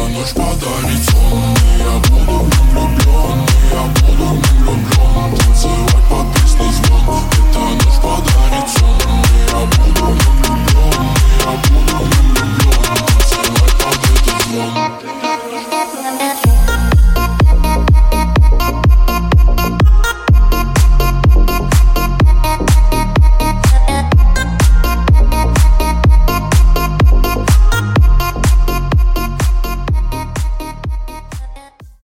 ночь подарит сон. И я буду в нем влюблен, и я буду в нем влюблен. Танцевать под песни звон.